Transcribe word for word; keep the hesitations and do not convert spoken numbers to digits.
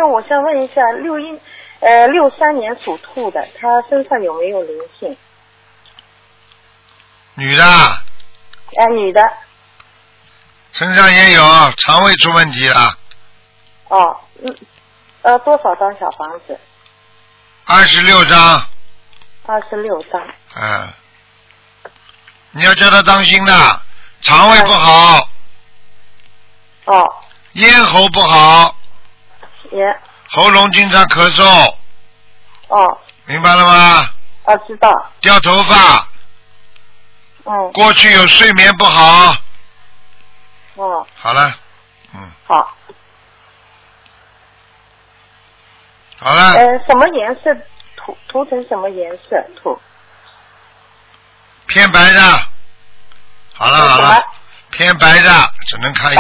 有我想问一下，六一呃六三年属兔的，他身上有没有灵性？ 女的。 呃，女的。 身上也有，肠胃出问题了。 哦，嗯，呃，多少张小房子？ 二十六张。 二十六张。 嗯，你要叫他当心的，肠胃不好。 哦。 咽喉不好。 也。 喉咙经常咳嗽。 哦。 明白了吗？ 啊，知道。 掉头发。 嗯。 过去有睡眠不好。 哦。 好了。嗯。 好。 好了。 呃，什么颜色？涂涂成什么颜色？涂。 偏白的。好了好了。偏白的，只能看。